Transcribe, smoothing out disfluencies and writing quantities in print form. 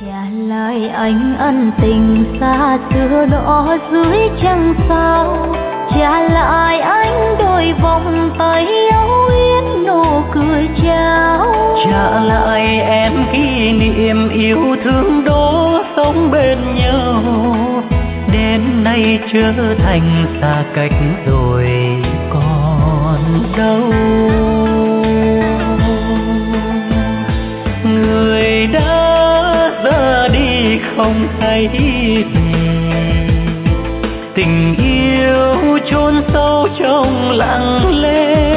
trả lại anh ân tình xa xưa đó dưới trăng sao, trả lại anh đôi vòng tay áo yết nụ cười chào, trả lại em kỷ niệm yêu thương đó sống bên nhau, đến nay trở thành xa cách rồi còn đâu. Người đã ra đi không thấy về, tình yêu chôn sâu trong lặng lẽ